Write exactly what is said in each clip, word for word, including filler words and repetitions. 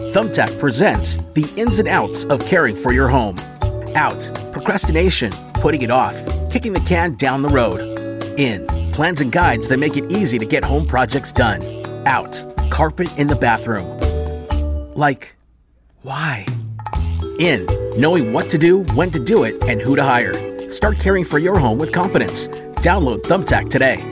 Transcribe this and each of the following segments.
Thumbtack presents the ins and outs of caring for your home. Out, procrastination, putting it off, kicking the can down the road. In, plans and guides that make it easy to get home projects done. Out, carpet in the bathroom. Like, why? In, knowing what to do, when to do it, and who to hire. Start caring for your home with confidence. Download Thumbtack today.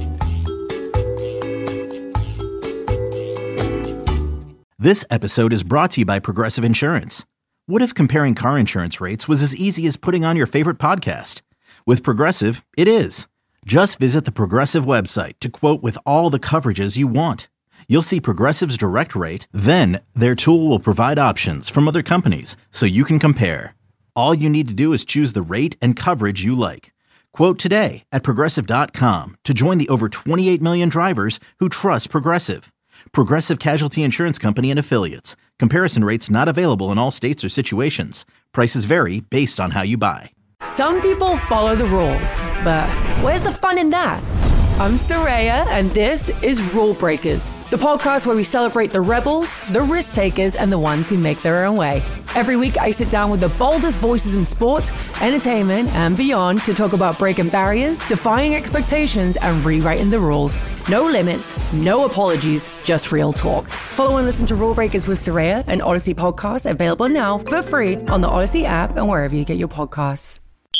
This episode is brought to you by Progressive Insurance. What if comparing car insurance rates was as easy as putting on your favorite podcast? With Progressive, it is. Just visit the Progressive website to quote with all the coverages you want. You'll see Progressive's direct rate, then their tool will provide options from other companies so you can compare. All you need to do is choose the rate and coverage you like. Quote today at Progressive dot com to join the over twenty-eight million drivers who trust Progressive. Progressive Casualty Insurance Company and Affiliates. Comparison rates not available in all states or situations. Prices vary based on how you buy. Some people follow the rules, but where's the fun in that? I'm Soraya, and this is Rule Breakers, the podcast where we celebrate the rebels, the risk takers, and the ones who make their own way. Every week, I sit down with the boldest voices in sports, entertainment, and beyond to talk about breaking barriers, defying expectations, and rewriting the rules. No limits, no apologies, just real talk. Follow and listen to Rule Breakers with Soraya, an Odyssey podcast available now for free on the Odyssey app and wherever you get your podcasts.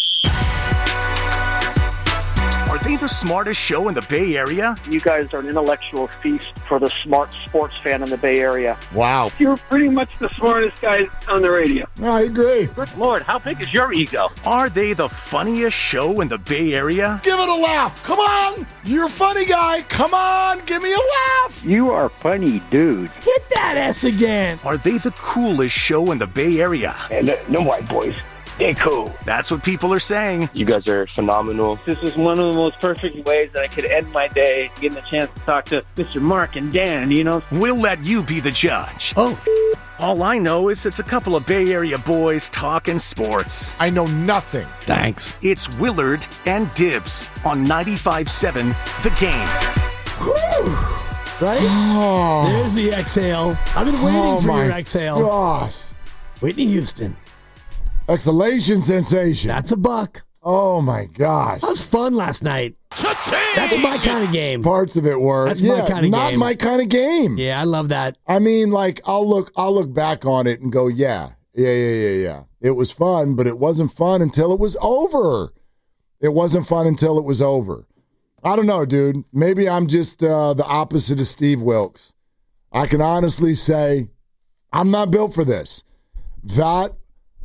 Are they the smartest show in the Bay Area? You guys are an intellectual feast for the smart sports fan in the Bay Area. Wow. You're pretty much the smartest guys on the radio. I agree. Good Lord, how big is your ego? Are they the funniest show in the Bay Area? Give it a laugh. Come on. You're a funny guy. Come on. Give me a laugh. You are funny, dude. Hit that S again. Are they the coolest show in the Bay Area? And the, the white boys. They're cool. That's what people are saying. You guys are phenomenal. This is one of the most perfect ways that I could end my day, getting a chance to talk to Mister Mark and Dan, you know? We'll let you be the judge. Oh. All I know is it's a couple of Bay Area boys talking sports. I know nothing. Thanks. It's Willard and Dibs on ninety-five seven The Game. Whew. Right? Oh. There's the exhale. I've been waiting oh for your exhale. Gosh. Whitney Houston. Exhalation sensation. That's a buck. Oh, my gosh. That was fun last night. Cha-ching! That's my kind of game. Parts of it were. That's yeah, my kind of not game. Not my kind of game. Yeah, I love that. I mean, like, I'll look I'll look back on it and go, yeah, yeah, yeah, yeah, yeah. It was fun, but it wasn't fun until it was over. It wasn't fun until it was over. I don't know, dude. Maybe I'm just uh, the opposite of Steve Wilkes. I can honestly say I'm not built for this. That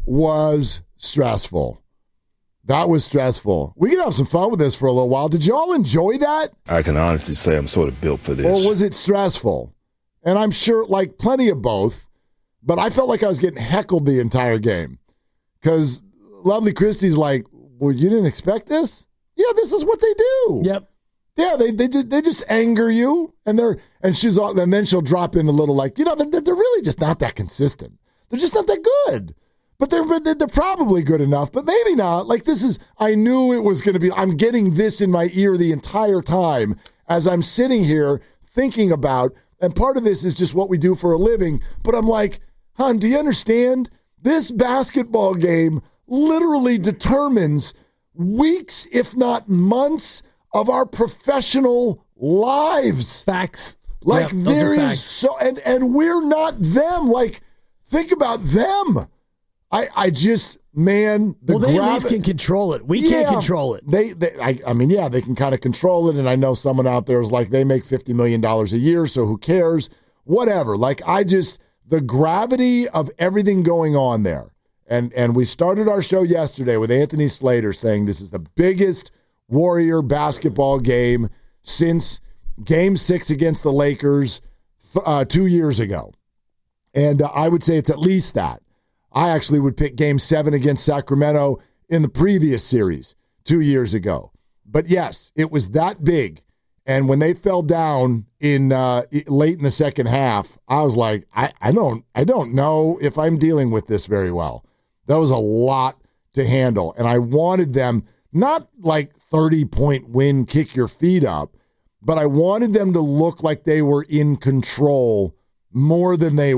was stressful. That was stressful. We can have some fun with this for a little while. Did y'all enjoy that? I can honestly say I'm sort of built for this. Or was it stressful? And I'm sure, like, plenty of both. But I felt like I was getting heckled the entire game. Because Lovely Christie's like, well, you didn't expect this? Yeah, this is what they do. Yep. Yeah, they they just, they just anger you. And they're and she's all, and then she'll drop in the little, like, you know, they're, they're really just not that consistent. They're just not that good. But they're they're probably good enough, but maybe not. Like, this is, I knew it was going to be, I'm getting this in my ear the entire time as I'm sitting here thinking about, and part of this is just what we do for a living, but I'm like, hon, do you understand? This basketball game literally determines weeks, if not months, of our professional lives. Facts. Like, yep, there is so, and, and we're not them. Like, think about them. I, I just, man, the well, they gravi- at least can control it. We yeah, can't control it. They, they I, I mean, yeah, they can kind of control it. And I know someone out there is like, they make fifty million dollars a year, so who cares? Whatever. Like, I just, the gravity of everything going on there. And, and we started our show yesterday with Anthony Slater saying this is the biggest Warrior basketball game since Game Six against the Lakers uh, two years ago. And uh, I would say it's at least that. I actually would pick Game seven against Sacramento in the previous series two years ago. But yes, it was that big. And when they fell down in uh, late in the second half, I was like, I, I don't I don't know if I'm dealing with this very well. That was a lot to handle. And I wanted them, not like thirty-point win, kick your feet up, but I wanted them to look like they were in control more than they were.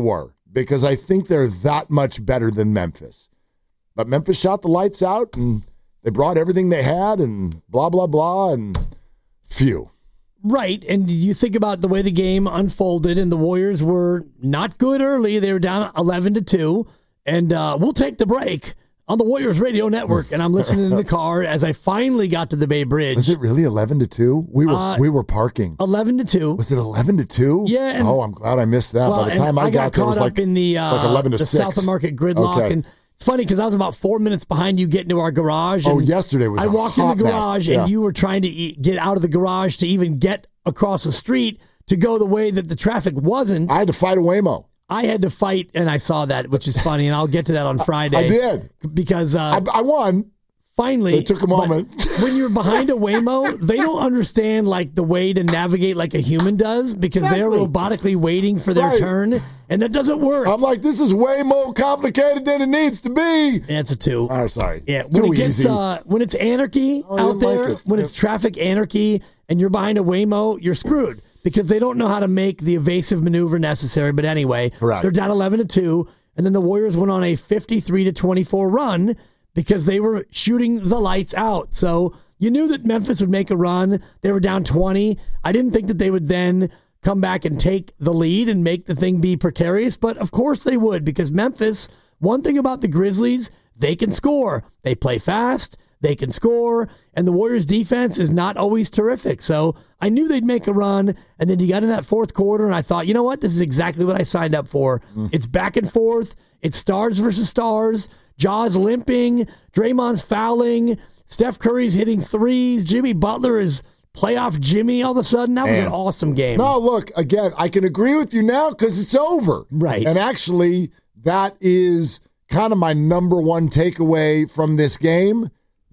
because I think they're that much better than Memphis. But Memphis shot the lights out, and they brought everything they had, and blah, blah, blah, and phew. Right, and you think about the way the game unfolded, and the Warriors were not good early. They were down eleven to two, and uh, we'll take the break on the Warriors Radio Network, and I'm listening in the car as I finally got to the Bay Bridge. Was it really eleven to two? We were uh, we were parking. eleven to two. Was it eleven to two? Yeah. And, oh, I'm glad I missed that. Well, By the time I, I got, got there, it was caught like, up in the, uh, like eleven to the six. South of Market gridlock, okay. and it's funny because I was about four minutes behind you getting to our garage. And oh, yesterday was I a walked hot in the garage, mess. and yeah. you were trying to eat, get out of the garage to even get across the street to go the way that the traffic wasn't. I had to fight a Waymo. I had to fight, and I saw that, which is funny, and I'll get to that on Friday. I did. Because uh, I, I won. Finally. It took a moment. When you're behind a Waymo, they don't understand like the way to navigate like a human does because exactly. they're robotically waiting for their right. turn, and that doesn't work. I'm like, this is way more complicated than it needs to be. That's a two. Oh, sorry. Yeah, it's when too it gets easy. Uh, when it's anarchy oh, out there, like it. when yep. it's traffic anarchy, and you're behind a Waymo, you're screwed because they don't know how to make the evasive maneuver necessary. But anyway, Correct. They're down eleven to two, and then the Warriors went on a fifty-three to twenty-four run because they were shooting the lights out. So you knew that Memphis would make a run. They were down twenty. I didn't think that they would then come back and take the lead and make the thing be precarious, but of course they would because Memphis, one thing about the Grizzlies, they can score. They play fast, they can score, and the Warriors' defense is not always terrific. So I knew they'd make a run, and then you got in that fourth quarter, and I thought, you know what? This is exactly what I signed up for. Mm. It's back and forth. It's stars versus stars. Jaws limping, Draymond's fouling, Steph Curry's hitting threes, Jimmy Butler is playoff Jimmy all of a sudden. That was Man. an awesome game. No, look, again, I can agree with you now because it's over. Right. And actually, that is kind of my number one takeaway from this game.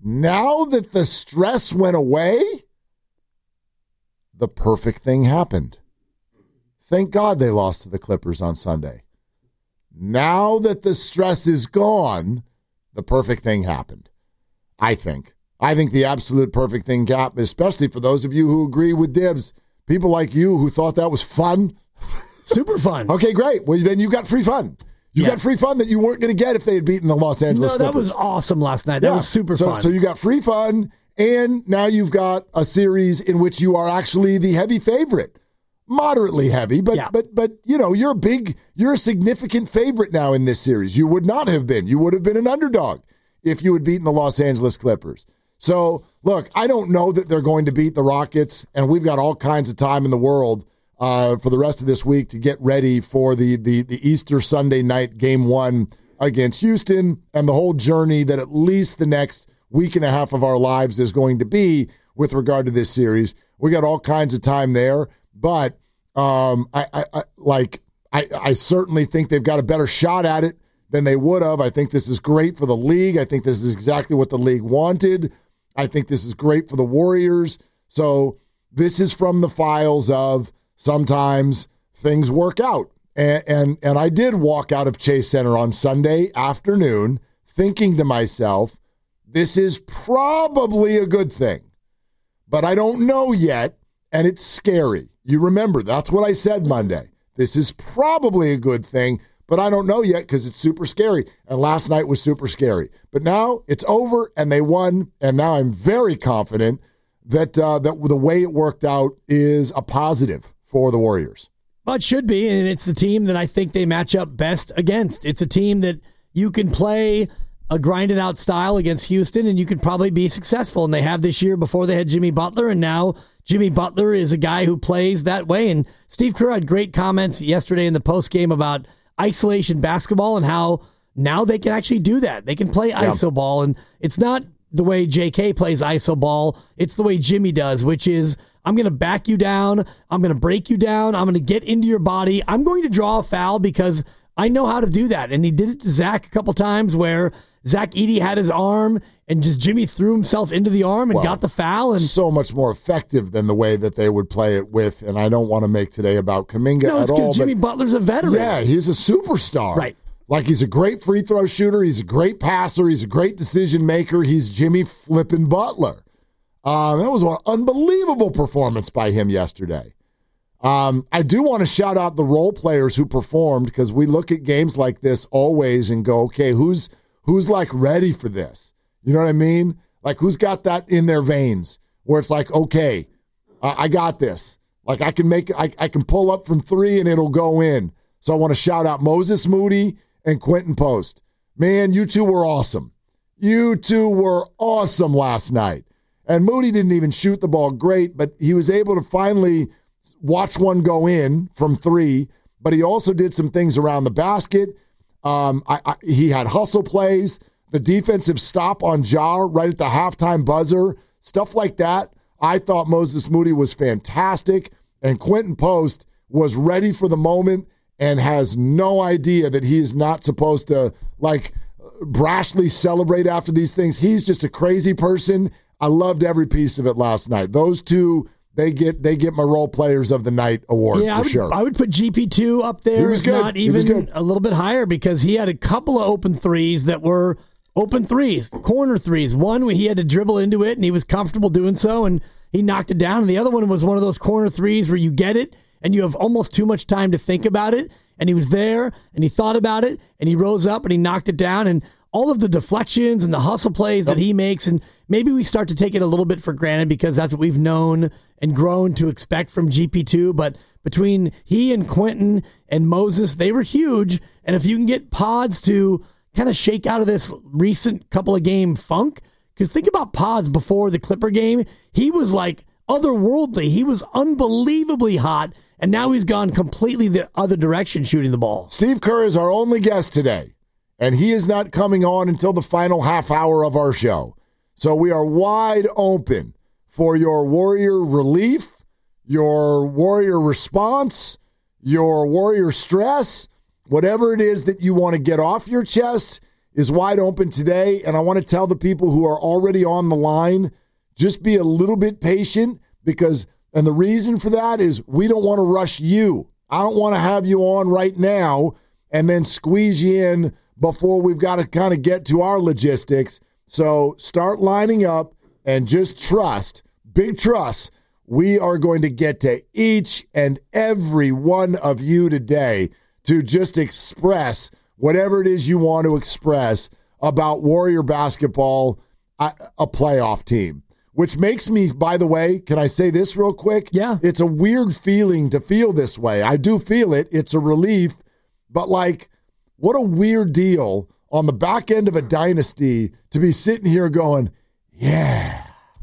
Now that the stress went away, the perfect thing happened. Thank God they lost to the Clippers on Sunday. Now that the stress is gone, the perfect thing happened, I think. I think the absolute perfect thing happened, especially for those of you who agree with Dibs. People like you who thought that was fun. Super fun. Okay, great. Well, then you got free fun. You yeah. got free fun that you weren't going to get if they had beaten the Los Angeles No, Clippers. that was awesome last night. That yeah. was super so, fun. So you got free fun, and now you've got a series in which you are actually the heavy favorite. Moderately heavy, but yeah. but but you know, you're a big, you're a significant favorite now in this series. You would not have been. You would have been an underdog if you had beaten the Los Angeles Clippers. So, look, I don't know that they're going to beat the Rockets, and we've got all kinds of time in the world uh, for the rest of this week to get ready for the, the the Easter Sunday night game one against Houston and the whole journey that at least the next week and a half of our lives is going to be with regard to this series. We got all kinds of time there. But um, I, I, I like I, I certainly think they've got a better shot at it than they would have. I think this is great for the league. I think this is exactly what the league wanted. I think this is great for the Warriors. So this is from the files of sometimes things work out. And and, and I did walk out of Chase Center on Sunday afternoon thinking to myself, this is probably a good thing. But I don't know yet, and it's scary. You remember, that's what I said Monday. This is probably a good thing, but I don't know yet because it's super scary. And last night was super scary. But now it's over, and they won, and now I'm very confident that uh, that the way it worked out is a positive for the Warriors. Well, it should be, and it's the team that I think they match up best against. It's a team that you can play a grinded out style against Houston, and you could probably be successful. And they have this year before they had Jimmy Butler, and now Jimmy Butler is a guy who plays that way. And Steve Kerr had great comments yesterday in the postgame about isolation basketball and how now they can actually do that. They can play yeah. iso ball, and it's not the way J K plays iso ball. It's the way Jimmy does, which is I'm going to back you down. I'm going to break you down. I'm going to get into your body. I'm going to draw a foul because I know how to do that. And he did it to Zach a couple times where Zach Edey had his arm and just Jimmy threw himself into the arm and well, got the foul. And so much more effective than the way that they would play it with. And I don't want to make today about Kuminga no, at all. No, it's because Jimmy Butler's a veteran. Yeah, he's a superstar. Right. Like he's a great free throw shooter. He's a great passer. He's a great decision maker. He's Jimmy flippin' Butler. Um, that was an unbelievable performance by him yesterday. Um, I do want to shout out the role players who performed, because we look at games like this always and go, okay, who's who's like ready for this? You know what I mean? Like, who's got that in their veins where it's like, okay, I, I got this. Like, I can make, I, I can pull up from three and it'll go in. So I want to shout out Moses Moody and Quentin Post. Man, you two were awesome. You two were awesome last night. And Moody didn't even shoot the ball great, but he was able to finally watch one go in from three. But he also did some things around the basket. Um, I, I, he had hustle plays, the defensive stop on Ja right at the halftime buzzer, stuff like that. I thought Moses Moody was fantastic, and Quentin Post was ready for the moment and has no idea that he is not supposed to, like, brashly celebrate after these things. He's just a crazy person. I loved every piece of it last night. Those two, they get they get my role players of the night award yeah, for I would, sure. I would put G P two up there. He was good. Not He was even good. a little bit higher, because he had a couple of open threes that were open threes, corner threes. One where he had to dribble into it, and he was comfortable doing so, and he knocked it down. And the other one was one of those corner threes where you get it, and you have almost too much time to think about it. And he was there, and he thought about it, and he rose up, and he knocked it down. And all of the deflections and the hustle plays that he makes, and maybe we start to take it a little bit for granted because that's what we've known and grown to expect from G P two. But between he and Quentin and Moses, they were huge. And if you can get Pods to kind of shake out of this recent couple of game funk, because think about Pods before the Clipper game, he was like otherworldly. He was unbelievably hot, and now he's gone completely the other direction shooting the ball. Steve Kerr is our only guest today, and he is not coming on until the final half hour of our show. So we are wide open for your Warrior relief, your Warrior response, your Warrior stress, whatever it is that you want to get off your chest is wide open today. And I want to tell the people who are already on the line, just be a little bit patient, because, and the reason for that is we don't want to rush you. I don't want to have you on right now and then squeeze you in before we've got to kind of get to our logistics. So start lining up and just trust, big trust, we are going to get to each and every one of you today to just express whatever it is you want to express about Warrior basketball, a, a playoff team. Which makes me, by the way, can I say this real quick? Yeah. It's a weird feeling to feel this way. I do feel it. It's a relief. But, like, what a weird deal on the back end of a dynasty to be sitting here going, yeah,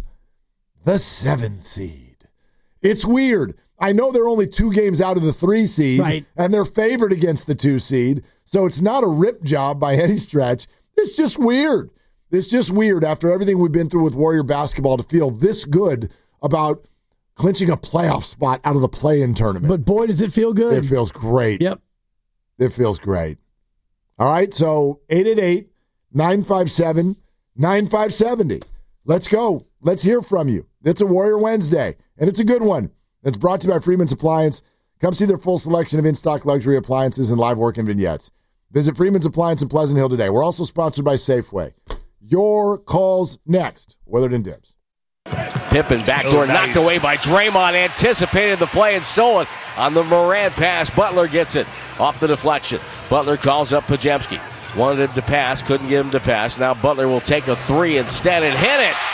the seven seed. It's weird. I know they're only two games out of the three seed, right, and they're favored against the two seed, so it's not a rip job by any stretch. It's just weird. It's just weird after everything we've been through with Warrior basketball to feel this good about clinching a playoff spot out of the play-in tournament. But boy, does it feel good. It feels great. Yep. It feels great. All right, so eight eight eight, nine five seven, nine five seven zero. Let's go. Let's hear from you. It's a Warrior Wednesday, and it's a good one. It's brought to you by Freeman's Appliance. Come see their full selection of in-stock luxury appliances and live work and vignettes. Visit Freeman's Appliance in Pleasant Hill today. We're also sponsored by Safeway. Your calls next. Willard and Dibs. Pippen backdoor oh, nice. knocked away by Draymond. Anticipated the play and stole it on the Morant pass. Butler gets it off the deflection. Butler calls up Podziemski. Wanted him to pass, couldn't get him to pass. Now Butler will take a three instead and hit it.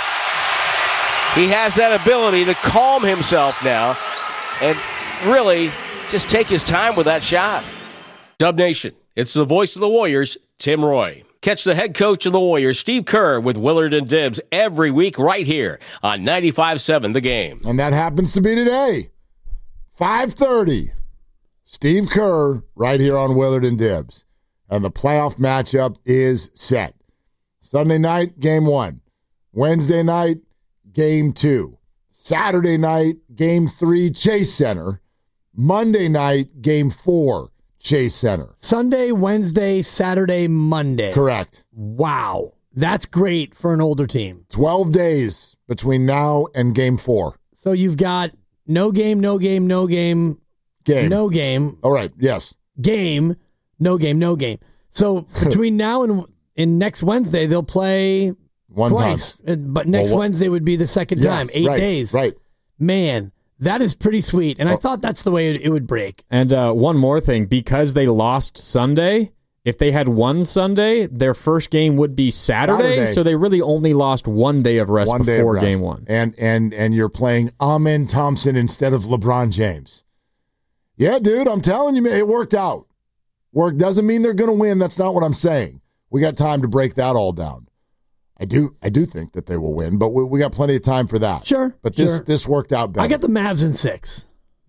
He has that ability to calm himself now and really just take his time with that shot. Dub Nation, it's the voice of the Warriors, Tim Roye. Catch the head coach of the Warriors, Steve Kerr, with Willard and Dibs every week right here on ninety-five point seven The Game. And that happens to be today, five thirty. Steve Kerr right here on Willard and Dibs. And the playoff matchup is set. Sunday night, game one. Wednesday night, game two. Saturday night, game three, Chase Center. Monday night, game four, Chase Center. Sunday, Wednesday, Saturday, Monday. Correct. Wow. That's great for an older team. twelve days between now and game four. So you've got no game, no game, no game, game. no game. All right, yes. Game, no game, no game. So between now and, and next Wednesday, they'll play One twice. time. But next well, Wednesday would be the second yes, time. Eight right, days. Right. Man, That is pretty sweet, and I thought that's the way it, it would break. And uh, one more thing, because they lost Sunday, if they had won Sunday, their first game would be Saturday, Saturday. So they really only lost one day of rest one before of rest. game one. And and and you're playing Amen Thompson instead of LeBron James. Yeah, dude, I'm telling you, it worked out. Work doesn't mean they're going to win. That's not what I'm saying. We got time to break that all down. I do I do think that they will win, but we, we got plenty of time for that. Sure. But this sure. this worked out better. I got the Mavs in six.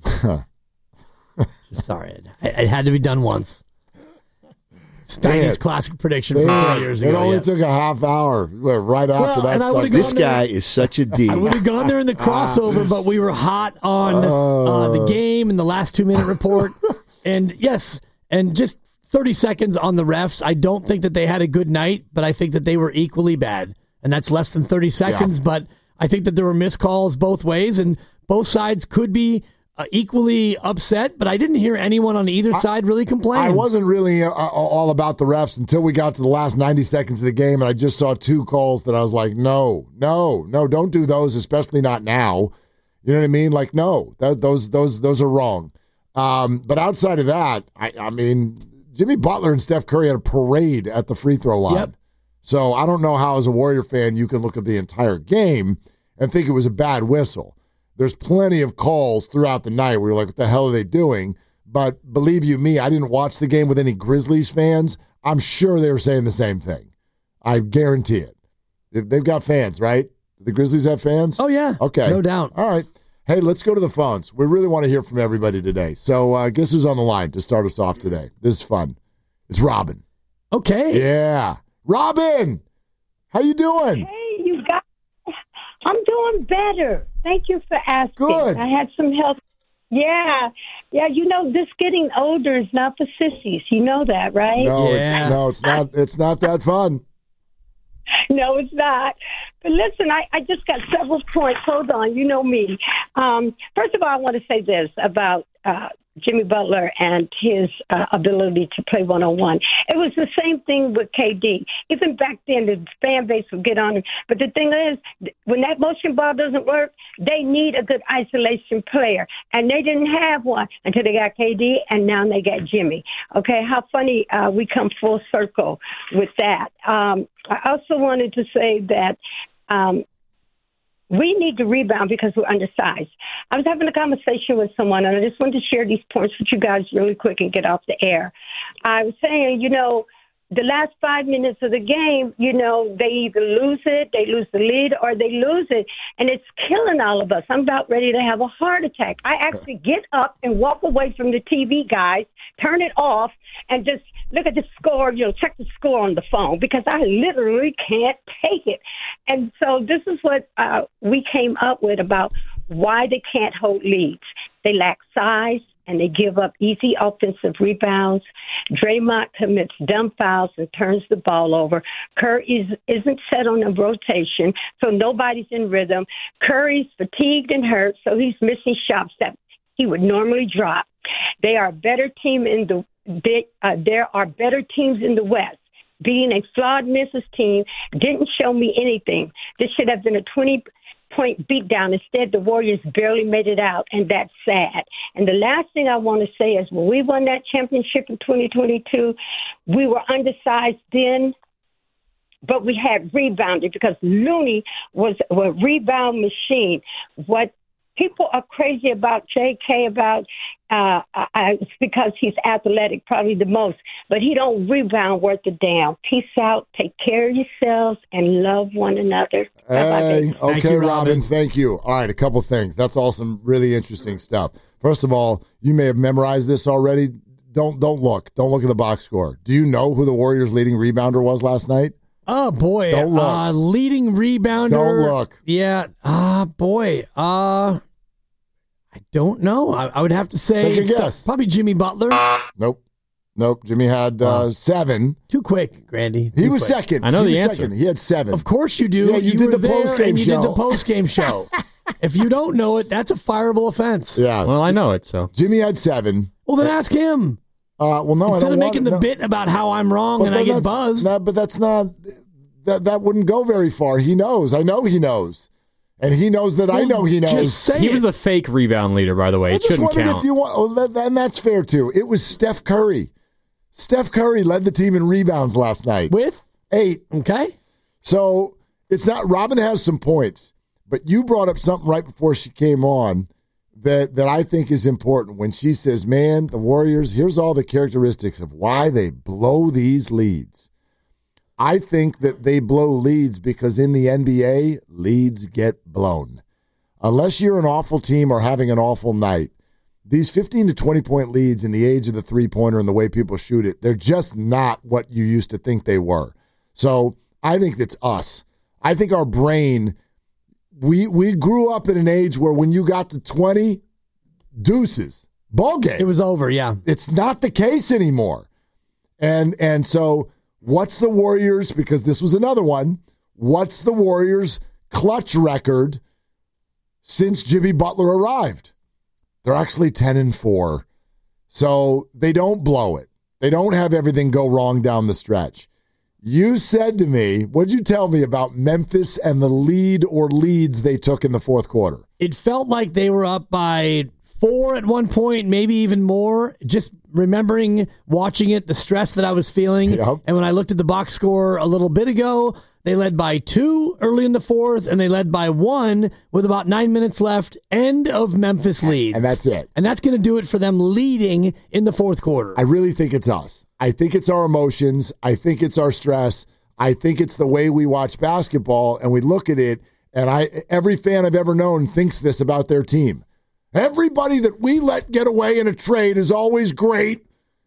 Sorry, it, it had to be done once. Steiny's classic prediction from four years ago. It only yeah. took a half hour right after well, that. This there, guy is such a D. I would have gone there in the crossover, but we were hot on uh, uh, the game and the last two-minute report. And, yes, and just thirty seconds on the refs. I don't think that they had a good night, but I think that they were equally bad. And that's less than thirty seconds, yeah. But I think that there were missed calls both ways, and both sides could be Uh, equally upset, but I didn't hear anyone on either side really complain. I wasn't really uh, all about the refs until we got to the last ninety seconds of the game, and I just saw two calls that I was like, no, no, no, don't do those, especially not now. You know what I mean? Like, no, that, those those those are wrong. Um, but outside of that, I, I mean, Jimmy Butler and Steph Curry had a parade at the free throw line. Yep. So I don't know how, as a Warrior fan, you can look at the entire game and think it was a bad whistle. There's plenty of calls throughout the night where you're like, what the hell are they doing? But believe you me, I didn't watch the game with any Grizzlies fans. I'm sure they were saying the same thing. I guarantee it. They've got fans, right? The Grizzlies have fans? Oh, yeah. Okay. No doubt. All right. Hey, let's go to the phones. We really want to hear from everybody today. So uh, guess who's on the line to start us off today? This is fun. It's Robin. Okay. Yeah. Robin, how you doing? Hey, you guys. I'm doing better. Thank you for asking. Good. I had some help. Yeah. Yeah, you know, this getting older is not for sissies. You know that, right? No, yeah. it's, no, it's not. It's not that fun. No, it's not. But listen, I, I just got several points. Hold on. You know me. Um, first of all, I want to say this about uh, Jimmy Butler and his uh, ability to play one-on-one. It was the same thing with K D. Even back then, the fan base would get on him. But the thing is, when that motion ball doesn't work, they need a good isolation player. And they didn't have one until they got K D, and now they got Jimmy. Okay, how funny uh, we come full circle with that. Um, I also wanted to say that um, we need to rebound because we're undersized. I was having a conversation with someone, and I just wanted to share these points with you guys really quick and get off the air. I was saying, you know, the last five minutes of the game, you know, they either lose it, they lose the lead, or they lose it, and it's killing all of us. I'm about ready to have a heart attack. I actually get up and walk away from the T V, guys, turn it off, and just look at the score, you know, check the score on the phone, because I literally can't take it. And so this is what uh, we came up with about why they can't hold leads. They lack size, and they give up easy offensive rebounds. Draymond commits dumb fouls and turns the ball over. Curry is, isn't set on a rotation, so nobody's in rhythm. Curry's fatigued and hurt, so he's missing shots that he would normally drop. They are a better team in the they, uh, there are better teams in the West. Being a flawed Memphis team didn't show me anything. This should have been a twenty-point beatdown. Instead, the Warriors barely made it out, and that's sad. And the last thing I want to say is when we won that championship in twenty twenty-two, we were undersized then, but we had rebounded because Looney was a rebound machine. What people are crazy about J K about uh, I, it's because he's athletic, probably the most, but he don't rebound worth a damn. Peace out. Take care of yourselves and love one another. Hey, Bye-bye, okay, you, Robin. Robin. Thank you. All right, a couple things. That's all some really interesting stuff. First of all, you may have memorized this already. Don't don't look. Don't look at the box score. Do you know who the Warriors' leading rebounder was last night? Oh, boy. Don't look. Uh, leading rebounder. Don't look. Yeah. Ah, uh, boy. Uh, I don't know. I, I would have to say Take a it's, uh, guess. probably Jimmy Butler. Nope. Nope. Jimmy had uh, Wow. seven. Too quick, Grandy. He Too was quick. second. I know he the was answer. Second. He had seven. Of course you do. Yeah, you did were the there post-game and you show. did the post-game show. If you don't know it, that's a fireable offense. Yeah. Well, I know it, so. Jimmy had seven. Well, then ask him. Uh, well, no, I Instead don't of want making it, the no. bit about how I'm wrong But and I then get that's- buzzed. No, but that's not. That that wouldn't go very far. He knows. I know he knows. And he knows that well, I know he knows. Just say he it. was the fake rebound leader, by the way. I It just shouldn't wondered count. If you want, oh, that, and that's fair, too. It was Steph Curry. Steph Curry led the team in rebounds last night. With? Eight. Okay. So it's not, Robin has some points, but you brought up something right before she came on that, that I think is important when she says, man, the Warriors, here's all the characteristics of why they blow these leads. I think that they blow leads because in the N B A, leads get blown. Unless you're an awful team or having an awful night, these fifteen to twenty point leads in the age of the three-pointer and the way people shoot it, they're just not what you used to think they were. So I think that's us. I think our brain, we we grew up in an age where when you got to twenty, deuces, ball game. It was over, yeah. It's not the case anymore. And and so what's the Warriors, because this was another one, what's the Warriors' clutch record since Jimmy Butler arrived? They're actually ten and four. So they don't blow it. They don't have everything go wrong down the stretch. You said to me, what'd you tell me about Memphis and the lead or leads they took in the fourth quarter? It felt like they were up by four at one point, maybe even more. Just remembering watching it, the stress that I was feeling. Yep. And when I looked at the box score a little bit ago, they led by two early in the fourth, and they led by one with about nine minutes left. End of Memphis leads. And that's it. And that's going to do it for them leading in the fourth quarter. I really think it's us. I think it's our emotions. I think it's our stress. I think it's the way we watch basketball and we look at it. And I, every fan I've ever known thinks this about their team. Everybody that we let get away in a trade is always great,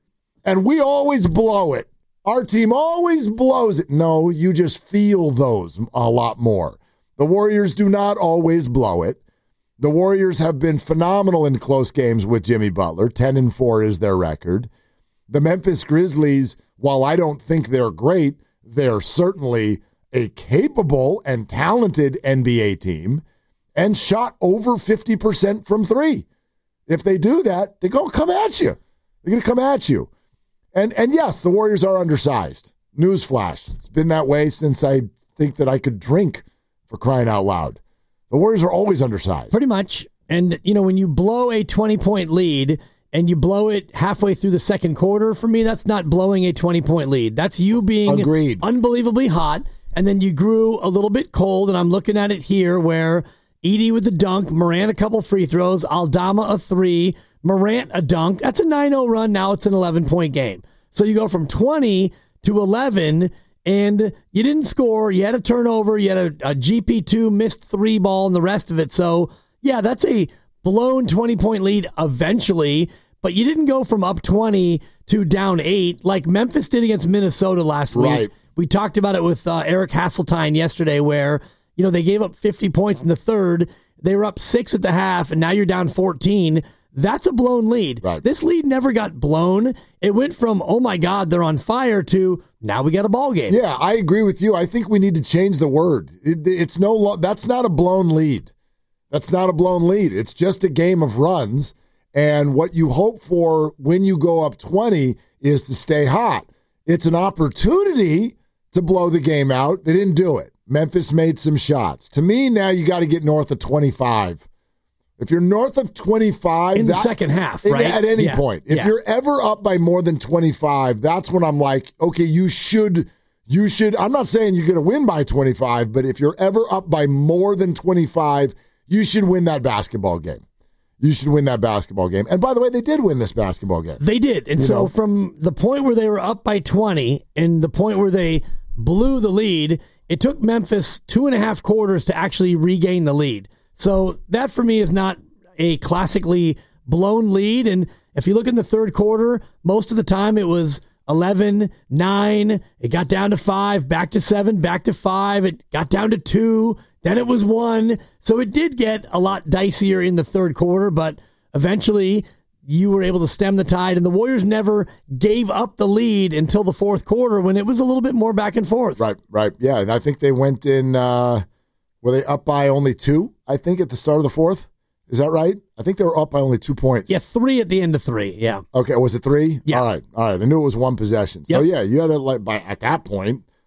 and we always blow it. Our team always blows it. No, you just feel those a lot more. The Warriors do not always blow it. The Warriors have been phenomenal in close games with Jimmy Butler. ten and four is their record. The Memphis Grizzlies, while I don't think they're great, they're certainly a capable and talented N B A team and shot over fifty percent from three. If they do that, they're going to come at you. They're going to come at you. And and yes, the Warriors are undersized. Newsflash. It's been that way since I think that I could drink, for crying out loud. The Warriors are always undersized. Pretty much. And, you know, when you blow a twenty-point lead and you blow it halfway through the second quarter, for me, that's not blowing a twenty-point lead. That's you being Agreed. unbelievably hot, and then you grew a little bit cold, and I'm looking at it here where Edey with the dunk, Morant a couple free throws, Aldama a three, Morant a dunk. That's a nine oh run. Now it's an eleven-point game. So you go from twenty to eleven, and you didn't score. You had a turnover. You had a, a G P two missed three ball and the rest of it. So, yeah, that's a blown twenty-point lead eventually, but you didn't go from up twenty to down eight like Memphis did against Minnesota last week. Right. We talked about it with uh, Eric Hasseltine yesterday where, you know, they gave up fifty points in the third. They were up six at the half, and now you're down fourteen. That's a blown lead. Right. This lead never got blown. It went from, oh, my God, they're on fire to now we got a ball game. Yeah, I agree with you. I think we need to change the word. It, it's no lo- That's not a blown lead. That's not a blown lead. It's just a game of runs. And what you hope for when you go up twenty is to stay hot. It's an opportunity to blow the game out. They didn't do it. Memphis made some shots. To me, now you got to get north of twenty-five. If you're north of twenty-five... In the that, second half, right? At any yeah. point. If yeah. you're ever up by more than twenty-five, that's when I'm like, okay, you should... You should. I'm not saying you're going to win by twenty-five, but if you're ever up by more than twenty-five, you should win that basketball game. You should win that basketball game. And by the way, they did win this basketball game. They did. And you so know? from the point where they were up by twenty and the point where they blew the lead, it took Memphis two and a half quarters to actually regain the lead. So that for me is not a classically blown lead. And if you look in the third quarter, most of the time it was eleven, nine, it got down to five, back to seven, back to five, it got down to two, then it was one. So it did get a lot dicier in the third quarter, but eventually you were able to stem the tide, and the Warriors never gave up the lead until the fourth quarter when it was a little bit more back and forth. Right, right. Yeah, and I think they went in, uh, were they up by only two, I think, at the start of the fourth? Is that right? I think they were up by only two points. Yeah, three at the end of three, yeah. Okay, was it three? Yeah. All right, all right. I knew it was one possession. So, yep. yeah, you had to, like, by at that point,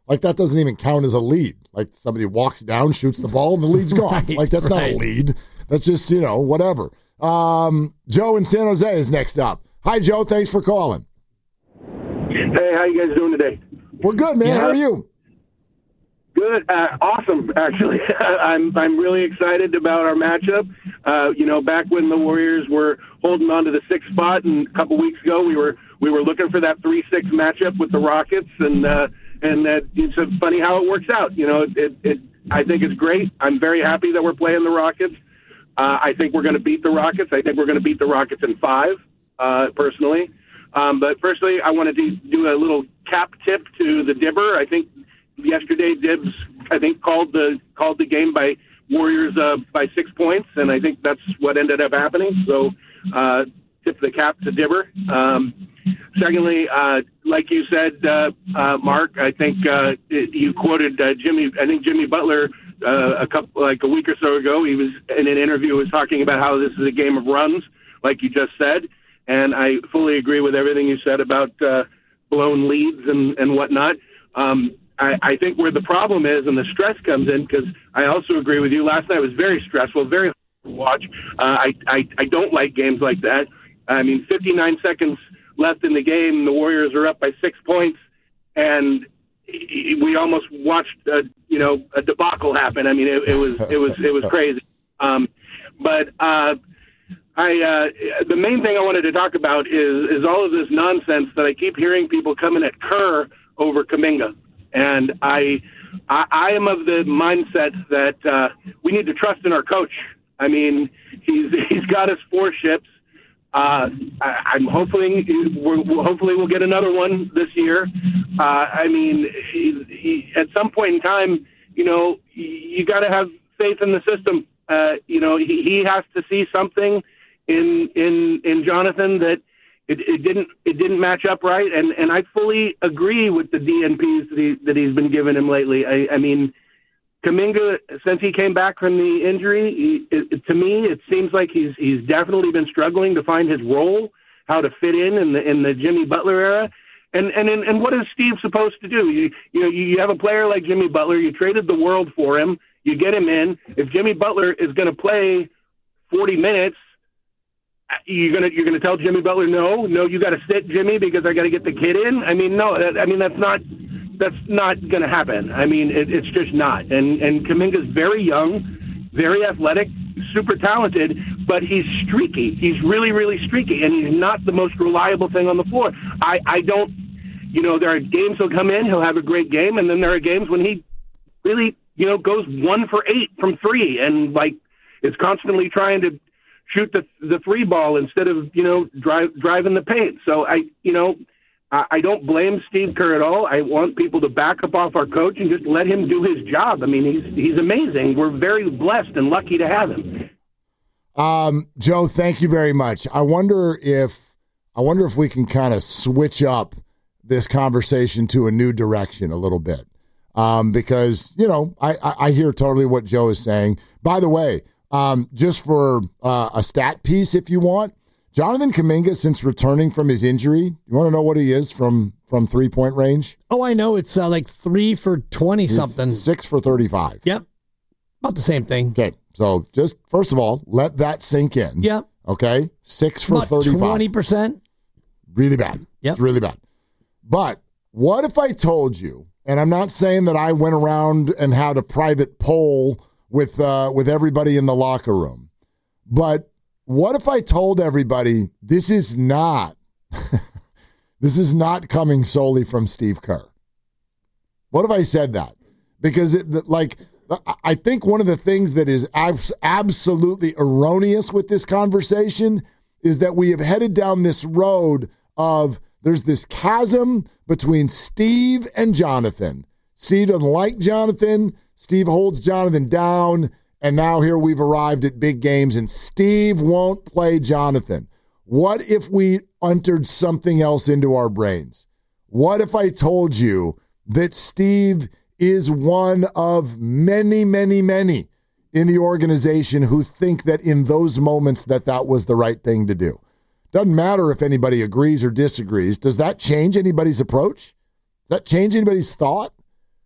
Like, that doesn't even count as a lead. Like, somebody walks down, shoots the ball, and the lead's gone. Right, like, that's right. not a lead. That's just, you know, whatever. Um, Joe in San Jose is next up. Hi, Joe. Thanks for calling. Hey, how you guys doing today? We're good, man. Yeah. How are you? Good, uh, awesome. Actually, I'm I'm really excited about our matchup. Uh, you know, back when the Warriors were holding on to the sixth spot, and a couple weeks ago, we were we were looking for that three six matchup with the Rockets, and uh, and that it's funny how it works out. You know, it, it, it I think it's great. I'm very happy that we're playing the Rockets. Uh, I think we're going to beat the Rockets. I think we're going to beat the Rockets in five, uh, personally. Um, but firstly, I wanted to do a little cap tip to the Dibber. I think yesterday Dibs, I think, called the called the game by Warriors uh, by six points, and I think that's what ended up happening. So uh, tip the cap to Dibber. Um, secondly, uh, like you said, uh, uh, Mark, I think uh, you quoted uh, Jimmy. I think Jimmy Butler uh, a couple like a week or so ago. He was in an interview was talking about how this is a game of runs, like you just said. And I fully agree with everything you said about uh, blown leads and, and whatnot. Um, I, I think where the problem is and the stress comes in, because I also agree with you. Last night was very stressful, very hard to watch. Uh, I, I, I don't like games like that. I mean, fifty-nine seconds left in the game, the Warriors are up by six points, and we almost watched a, you know a debacle happen. I mean, it, it was it was it was crazy. Um, but uh, I, uh, the main thing I wanted to talk about is, is all of this nonsense that I keep hearing people coming at Kerr over Kuminga. And I, I, I am of the mindset that uh, we need to trust in our coach. I mean, he's he's got us four ships. Uh, I, I'm hoping we're, hopefully we'll get another one this year. Uh, I mean, he, he, at some point in time, you know, you got to have faith in the system. Uh, you know, he, he has to see something in in in Jonathan that it, it didn't it didn't match up right, and and I fully agree with the D N Ps that, he, that he's been giving him lately. I, I mean, Kuminga, since he came back from the injury, he, it, to me it seems like he's he's definitely been struggling to find his role, how to fit in in the in the Jimmy Butler era. And and and what is Steve supposed to do? You you know you have a player like Jimmy Butler. You traded the world for him. You get him in. If Jimmy Butler is going to play forty minutes. You're gonna you're gonna tell Jimmy Butler no no you got to sit Jimmy because I got to get the kid in. I mean no that, I mean that's not that's not gonna happen. I mean it, it's just not. And and Kuminga's very young, very athletic, super talented, but he's streaky. He's really really streaky, and he's not the most reliable thing on the floor. I I don't you know there are games he'll come in, he'll have a great game, and then there are games when he really you know goes one for eight from three, and like is constantly trying to shoot the the three ball instead of, you know, drive driving the paint. So I, you know, I, I don't blame Steve Kerr at all. I want people to back up off our coach and just let him do his job. I mean, he's he's amazing. We're very blessed and lucky to have him. Um, Joe, thank you very much. I wonder if I wonder if we can kind of switch up this conversation to a new direction a little bit, um, because you know I, I I hear totally what Joe is saying. By the way. Um, just for uh, a stat piece, if you want, Jonathan Kuminga, since returning from his injury, you want to know what he is from, from three-point range? Oh, I know. It's uh, like three for twenty-something. Six for thirty-five. Yep. About the same thing. Okay, so just, first of all, let that sink in. Yep. Okay, six for About thirty-five. twenty percent. Really bad. Yep. It's really bad. But what if I told you, and I'm not saying that I went around and had a private poll with uh, with everybody in the locker room. But what if I told everybody this is not this is not coming solely from Steve Kerr? What if I said that? Because it, like I think one of the things that is abs- absolutely erroneous with this conversation is that we have headed down this road of there's this chasm between Steve and Jonathan. Steve doesn't like Jonathan. Steve holds Jonathan down, and now here we've arrived at big games, and Steve won't play Jonathan. What if we entered something else into our brains? What if I told you that Steve is one of many, many, many in the organization who think that in those moments that that was the right thing to do? Doesn't matter if anybody agrees or disagrees. Does that change anybody's approach? Does that change anybody's thought?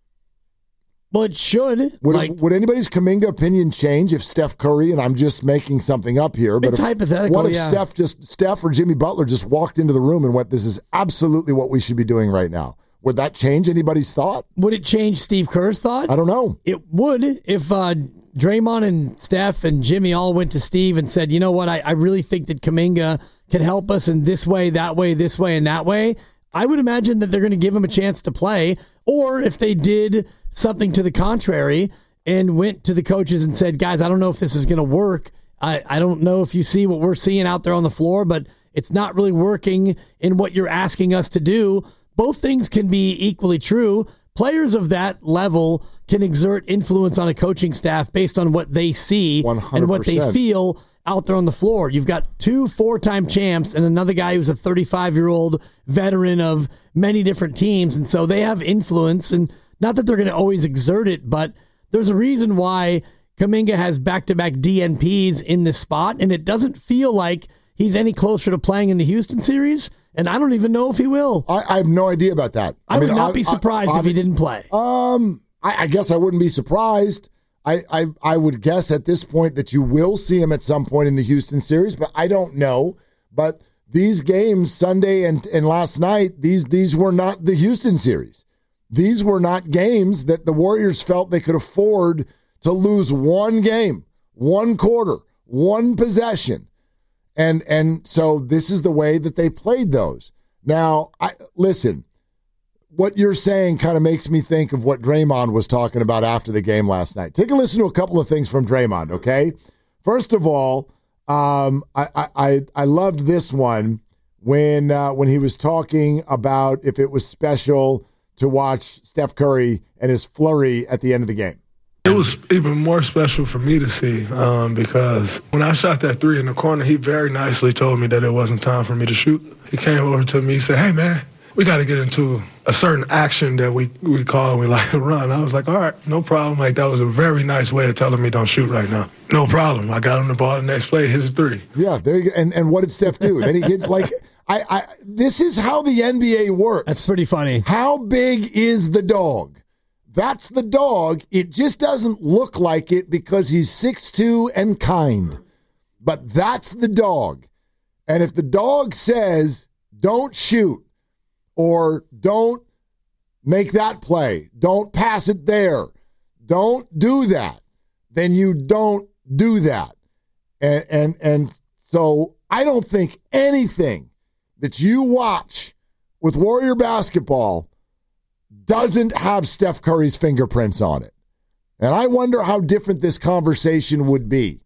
Well, it should. Would, like, it, would anybody's Kuminga opinion change if Steph Curry, and I'm just making something up here, but it's if, hypothetical, what if yeah. Steph just Steph or Jimmy Butler just walked into the room and went, this is absolutely what we should be doing right now? Would that change anybody's thought? Would it change Steve Kerr's thought? I don't know. It would if uh, Draymond and Steph and Jimmy all went to Steve and said, you know what, I, I really think that Kuminga can help us in this way, that way, this way, and that way. I would imagine that they're going to give him a chance to play. Or if they did something to the contrary and went to the coaches and said, guys, I don't know if this is going to work. I, I don't know if you see what we're seeing out there on the floor, but it's not really working in what you're asking us to do. Both things can be equally true. Players of that level can exert influence on a coaching staff based on what they see one hundred percent. And what they feel out there on the floor. You've got two four-time champs and another guy who's a thirty-five-year-old veteran of many different teams, and so they have influence, and not that they're going to always exert it, but there's a reason why Kuminga has back-to-back D N Ps in this spot, and it doesn't feel like he's any closer to playing in the Houston series, and I don't even know if he will. I, I have no idea about that. I, I mean, would not I, be surprised I, I, if he didn't play. Um, I, I guess I wouldn't be surprised. I, I I would guess at this point that you will see him at some point in the Houston series, but I don't know. But these games, Sunday and, and last night, these these were not the Houston series. These were not games that the Warriors felt they could afford to lose one game, one quarter, one possession. And and so this is the way that they played those. Now, I listen, what you're saying kind of makes me think of what Draymond was talking about after the game last night. Take a listen to a couple of things from Draymond, okay? First of all, um, I, I I loved this one when uh, when he was talking about if it was special to watch Steph Curry and his flurry at the end of the game. It was even more special for me to see um, because when I shot that three in the corner, he very nicely told me that it wasn't time for me to shoot. He came over to me, he said, hey, man, we got to get into a certain action that we, we call and we like to run. I was like, all right, no problem. Like, that was a very nice way of telling me don't shoot right now. No problem. I got him the ball the next play, hit his three. Yeah, there you go. And, and what did Steph do? Then he hit, like, I, I, this is how the N B A works. That's pretty funny. How big is the dog? That's the dog. It just doesn't look like it because he's six two and kind. But that's the dog. And if the dog says, don't shoot, or don't make that play, don't pass it there, don't do that, then you don't do that. And and, and so I don't think anything that you watch with Warrior basketball doesn't have Steph Curry's fingerprints on it. And I wonder how different this conversation would be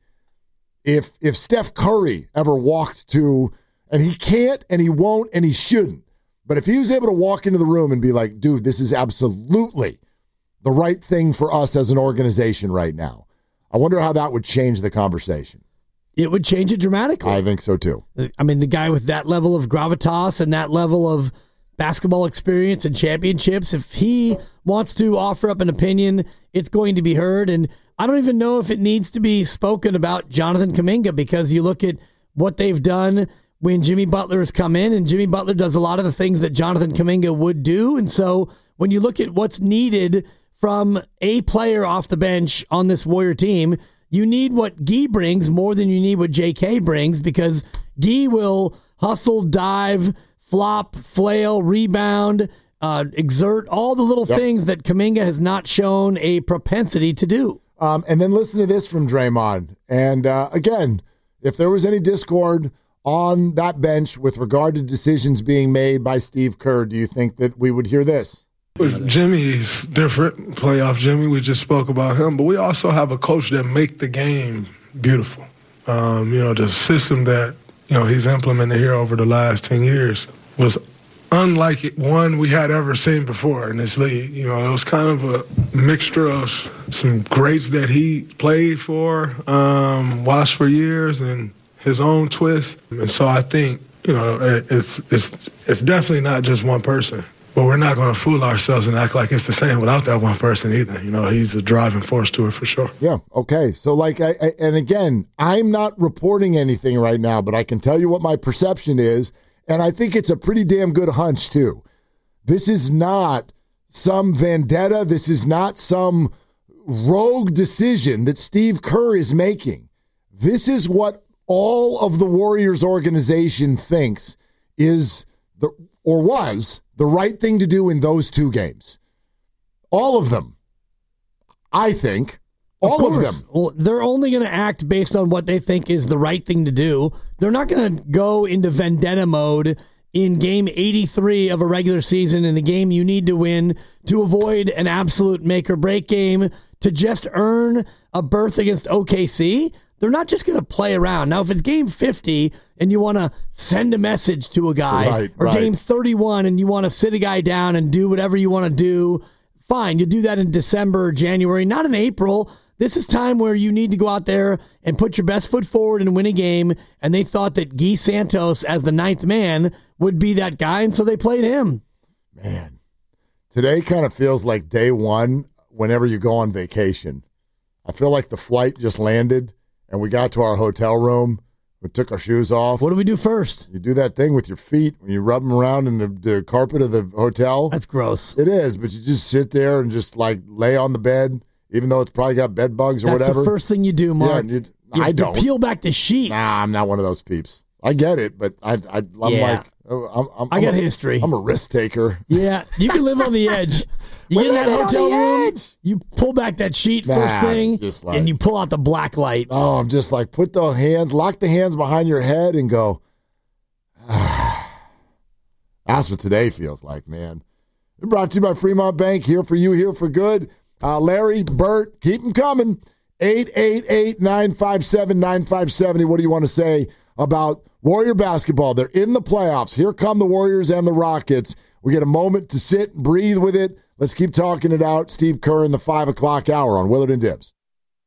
if if Steph Curry ever walked to, and he can't and he won't and he shouldn't, but if he was able to walk into the room and be like, dude, this is absolutely the right thing for us as an organization right now, I wonder how that would change the conversation. It would change it dramatically. I think so too. I mean, the guy with that level of gravitas and that level of basketball experience and championships, if he wants to offer up an opinion, it's going to be heard. And I don't even know if it needs to be spoken about Jonathan Kuminga, because you look at what they've done when Jimmy Butler has come in, and Jimmy Butler does a lot of the things that Jonathan Kuminga would do. And so when you look at what's needed from a player off the bench on this Warrior team, you need what Guy brings more than you need what J K brings, because Guy will hustle, dive, flop, flail, rebound, uh, exert, all the little yep. things that Kuminga has not shown a propensity to do. Um, and then listen to this from Draymond. And uh, again, if there was any discord on that bench with regard to decisions being made by Steve Kerr, do you think that we would hear this? Jimmy's different, playoff Jimmy. We just spoke about him. But we also have a coach that make the game beautiful. Um, you know, the system that, you know, he's implemented here over the last ten years was unlike one we had ever seen before in this league. You know, it was kind of a mixture of some greats that he played for, um, watched for years, and his own twist. And so I think, you know, it's it's it's definitely not just one person. But we're not going to fool ourselves and act like it's the same without that one person either. You know, he's a driving force to it for sure. Yeah, okay. So, like, I, I and again, I'm not reporting anything right now, but I can tell you what my perception is, and I think it's a pretty damn good hunch, too. This is not some vendetta. This is not some rogue decision that Steve Kerr is making. This is what all of the Warriors organization thinks is the or was the right thing to do in those two games. All of them. I think. All of, of them. Well, they're only going to act based on what they think is the right thing to do. They're not going to go into vendetta mode in game eighty-three of a regular season, in a game you need to win to avoid an absolute make-or-break game, to just earn a berth against O K C. They're not just going to play around. Now, if it's game fifty and you want to send a message to a guy, right, or right. game thirty-one and you want to sit a guy down and do whatever you want to do, fine. You do that in December or January, not in April. This is time where you need to go out there and put your best foot forward and win a game, and they thought that Guy Santos, as the ninth man, would be that guy, and so they played him. Man, today kind of feels like day one whenever you go on vacation. I feel like the flight just landed, and we got to our hotel room. We took our shoes off. What do we do first? You do that thing with your feet when you rub them around in the, the carpet of the hotel. That's gross. It is, but you just sit there and just like lay on the bed, even though it's probably got bed bugs or That's whatever. That's the first thing you do, Mark. Yeah, you, you, I don't. You peel back the sheets. Nah, I'm not one of those peeps. I get it, but I, I, I'm yeah. like, I'm, I'm, I got I'm a, history. I'm a risk taker. Yeah, you can live on the edge. You get in that hotel room, edge. You pull back that sheet nah, first thing, like, and you pull out the black light. Oh, I'm just like, put the hands, lock the hands behind your head and go, ah. That's what today feels like, man. We're brought to you by Fremont Bank, here for you, here for good. Uh, Larry, Bert, keep them coming. eight eight eight, nine five seven, nine five seven zero. What do you want to say about Warrior basketball? They're in the playoffs. Here come the Warriors and the Rockets. We get a moment to sit and breathe with it. Let's keep talking it out. Steve Kerr in the five o'clock hour on Willard and Dibs.